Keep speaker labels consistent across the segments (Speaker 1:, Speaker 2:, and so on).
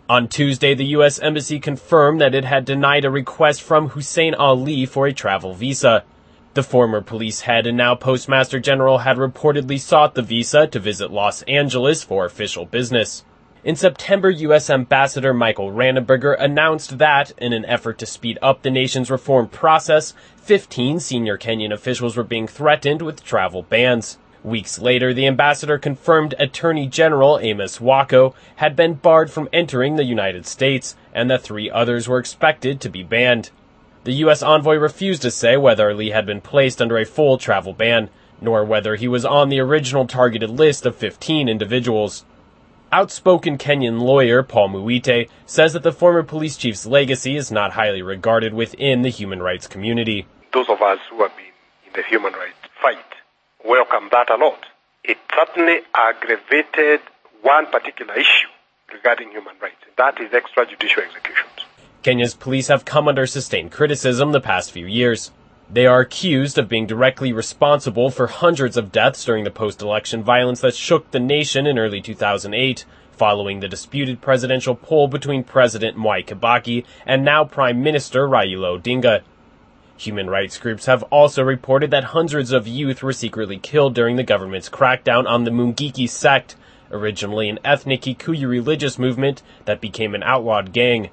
Speaker 1: On Tuesday, the U.S. Embassy confirmed that it had denied a request from Hussein Ali for a travel visa. The former police head and now Postmaster General had reportedly sought the visa to visit Los Angeles for official business. In September, U.S. Ambassador Michael Ranneberger announced that, in an effort to speed up the nation's reform process, 15 senior Kenyan officials were being threatened with travel bans. Weeks later, the ambassador confirmed Attorney General Amos Wako had been barred from entering the United States, and that 3 others were expected to be banned. The U.S. envoy refused to say whether Ali had been placed under a full travel ban, nor whether he was on the original targeted list of 15 individuals. Outspoken Kenyan lawyer Paul Muite says that the former police chief's legacy is not highly regarded within the human rights community.
Speaker 2: Those of us who have been in the human rights fight welcome that a lot. It certainly aggravated one particular issue regarding human rights, and that is extrajudicial executions.
Speaker 1: Kenya's police have come under sustained criticism the past few years. They are accused of being directly responsible for hundreds of deaths during the post-election violence that shook the nation in early 2008, following the disputed presidential poll between President Mwai Kibaki and now Prime Minister Raila Odinga. Human rights groups have also reported that hundreds of youth were secretly killed during the government's crackdown on the Mungiki sect, originally an ethnic Kikuyu religious movement that became an outlawed gang.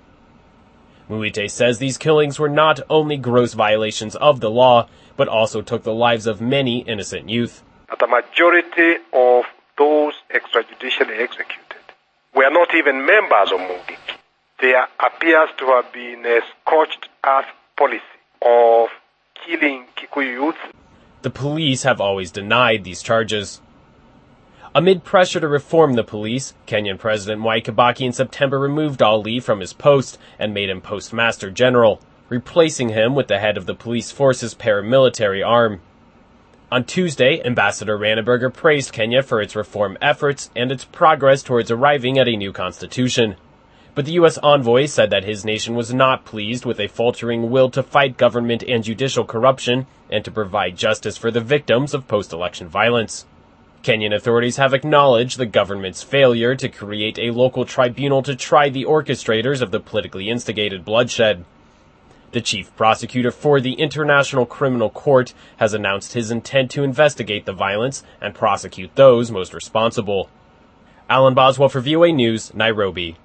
Speaker 1: Muite says these killings were not only gross violations of the law, but also took the lives of many innocent youth.
Speaker 2: The majority of those extrajudicially executed were not even members of Mungiki. There appears to have been a scorched earth policy of killing Kikuyu youth.
Speaker 1: The police have always denied these charges. Amid pressure to reform the police, Kenyan President Mwai Kibaki in September removed Ali from his post and made him Postmaster General, replacing him with the head of the police force's paramilitary arm. On Tuesday, Ambassador Ranneberger praised Kenya for its reform efforts and its progress towards arriving at a new constitution. But the U.S. envoy said that his nation was not pleased with a faltering will to fight government and judicial corruption and to provide justice for the victims of post-election violence. Kenyan authorities have acknowledged the government's failure to create a local tribunal to try the orchestrators of the politically instigated bloodshed. The chief prosecutor for the International Criminal Court has announced his intent to investigate the violence and prosecute those most responsible. Alan Boswell for VOA News, Nairobi.